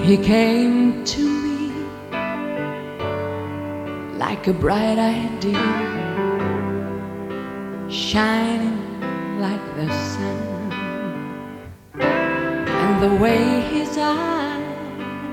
He came to me like a bright idea, shining like the sun, and the way his eyes